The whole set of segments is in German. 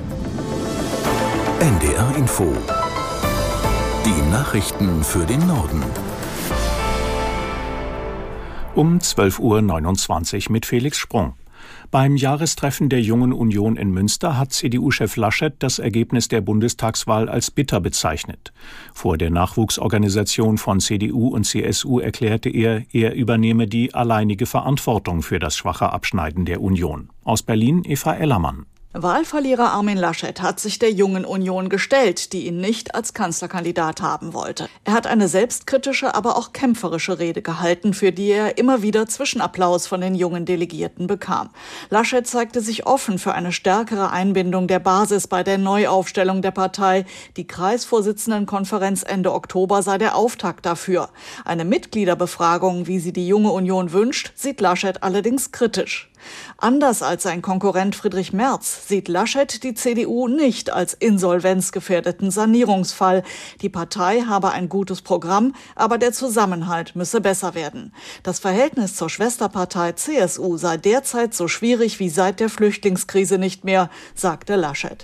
NDR Info. Die Nachrichten für den Norden. Um 12:29 Uhr mit Felix Sprung. Beim Jahrestreffen der Jungen Union in Münster hat CDU-Chef Laschet das Ergebnis der Bundestagswahl als bitter bezeichnet. Vor der Nachwuchsorganisation von CDU und CSU erklärte er übernehme die alleinige Verantwortung für das schwache Abschneiden der Union. Aus Berlin Eva Ellermann. Wahlverlierer Armin Laschet hat sich der Jungen Union gestellt, die ihn nicht als Kanzlerkandidat haben wollte. Er hat eine selbstkritische, aber auch kämpferische Rede gehalten, für die er immer wieder Zwischenapplaus von den jungen Delegierten bekam. Laschet zeigte sich offen für eine stärkere Einbindung der Basis bei der Neuaufstellung der Partei. Die Kreisvorsitzendenkonferenz Ende Oktober sei der Auftakt dafür. Eine Mitgliederbefragung, wie sie die Junge Union wünscht, sieht Laschet allerdings kritisch. Anders als sein Konkurrent Friedrich Merz sieht Laschet die CDU nicht als insolvenzgefährdeten Sanierungsfall. Die Partei habe ein gutes Programm, aber der Zusammenhalt müsse besser werden. Das Verhältnis zur Schwesterpartei CSU sei derzeit so schwierig wie seit der Flüchtlingskrise nicht mehr, sagte Laschet.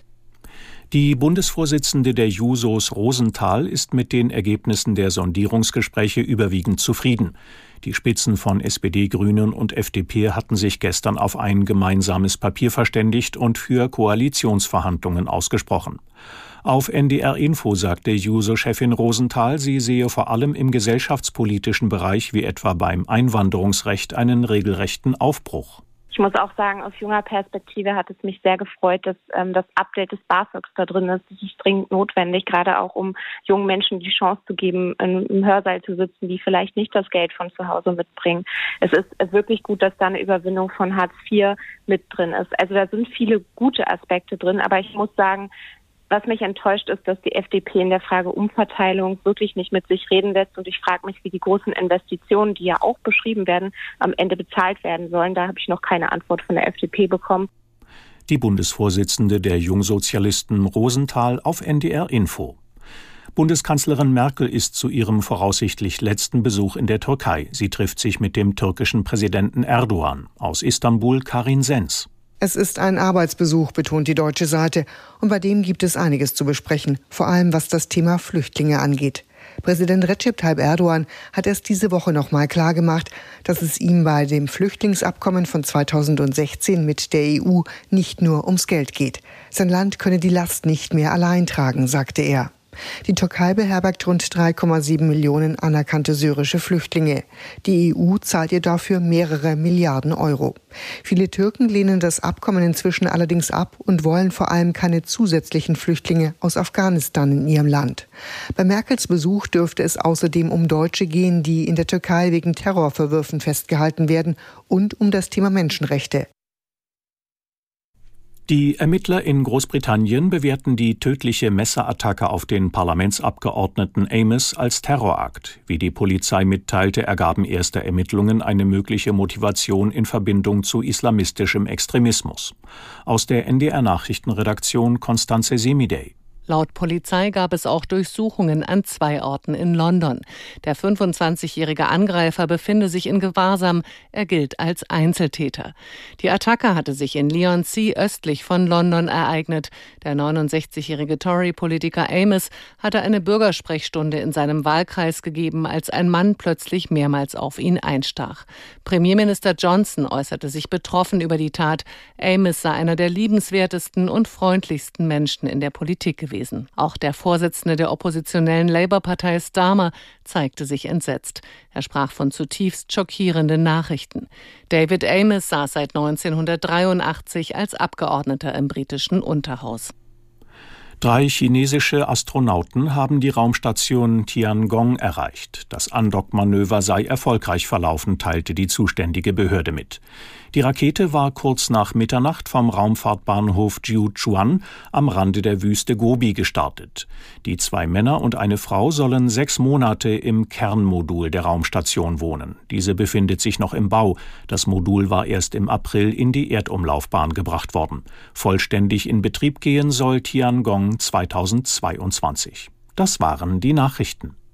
Die Bundesvorsitzende der Jusos Rosenthal ist mit den Ergebnissen der Sondierungsgespräche überwiegend zufrieden. Die Spitzen von SPD, Grünen und FDP hatten sich gestern auf ein gemeinsames Papier verständigt und für Koalitionsverhandlungen ausgesprochen. Auf NDR Info sagte Juso-Chefin Rosenthal, sie sehe vor allem im gesellschaftspolitischen Bereich wie etwa beim Einwanderungsrecht einen regelrechten Aufbruch. Ich muss auch sagen, aus junger Perspektive hat es mich sehr gefreut, dass das Update des BAföGs da drin ist. Das ist dringend notwendig, gerade auch um jungen Menschen die Chance zu geben, im Hörsaal zu sitzen, die vielleicht nicht das Geld von zu Hause mitbringen. Es ist wirklich gut, dass da eine Überwindung von Hartz IV mit drin ist. Also da sind viele gute Aspekte drin, aber ich muss sagen, was mich enttäuscht ist, dass die FDP in der Frage Umverteilung wirklich nicht mit sich reden lässt. Und ich frage mich, wie die großen Investitionen, die ja auch beschrieben werden, am Ende bezahlt werden sollen. Da habe ich noch keine Antwort von der FDP bekommen. Die Bundesvorsitzende der Jungsozialisten Rosenthal auf NDR Info. Bundeskanzlerin Merkel ist zu ihrem voraussichtlich letzten Besuch in der Türkei. Sie trifft sich mit dem türkischen Präsidenten Erdogan. Aus Istanbul Karin Sens. Es ist ein Arbeitsbesuch, betont die deutsche Seite. Und bei dem gibt es einiges zu besprechen, vor allem was das Thema Flüchtlinge angeht. Präsident Recep Tayyip Erdogan hat erst diese Woche noch mal klargemacht, dass es ihm bei dem Flüchtlingsabkommen von 2016 mit der EU nicht nur ums Geld geht. Sein Land könne die Last nicht mehr allein tragen, sagte er. Die Türkei beherbergt rund 3,7 Millionen anerkannte syrische Flüchtlinge. Die EU zahlt ihr dafür mehrere Milliarden Euro. Viele Türken lehnen das Abkommen inzwischen allerdings ab und wollen vor allem keine zusätzlichen Flüchtlinge aus Afghanistan in ihrem Land. Bei Merkels Besuch dürfte es außerdem um Deutsche gehen, die in der Türkei wegen Terrorvorwürfen festgehalten werden, und um das Thema Menschenrechte. Die Ermittler in Großbritannien bewerten die tödliche Messerattacke auf den Parlamentsabgeordneten Amos als Terrorakt. Wie die Polizei mitteilte, ergaben erste Ermittlungen eine mögliche Motivation in Verbindung zu islamistischem Extremismus. Aus der NDR-Nachrichtenredaktion Constanze Semidey. Laut Polizei gab es auch Durchsuchungen an 2 Orten in London. Der 25-jährige Angreifer befinde sich in Gewahrsam. Er gilt als Einzeltäter. Die Attacke hatte sich in Leigh-on-Sea östlich von London ereignet. Der 69-jährige Tory-Politiker Amos hatte eine Bürgersprechstunde in seinem Wahlkreis gegeben, als ein Mann plötzlich mehrmals auf ihn einstach. Premierminister Johnson äußerte sich betroffen über die Tat. Amos sei einer der liebenswertesten und freundlichsten Menschen in der Politik gewesen. Auch der Vorsitzende der oppositionellen Labour-Partei Starmer zeigte sich entsetzt. Er sprach von zutiefst schockierenden Nachrichten. David Amos saß seit 1983 als Abgeordneter im britischen Unterhaus. 3 chinesische Astronauten haben die Raumstation Tiangong erreicht. Das Andockmanöver sei erfolgreich verlaufen, teilte die zuständige Behörde mit. Die Rakete war kurz nach Mitternacht vom Raumfahrtbahnhof Jiuquan am Rande der Wüste Gobi gestartet. Die 2 Männer und eine Frau sollen 6 Monate im Kernmodul der Raumstation wohnen. Diese befindet sich noch im Bau. Das Modul war erst im April in die Erdumlaufbahn gebracht worden. Vollständig in Betrieb gehen soll Tiangong 2022. Das waren die Nachrichten.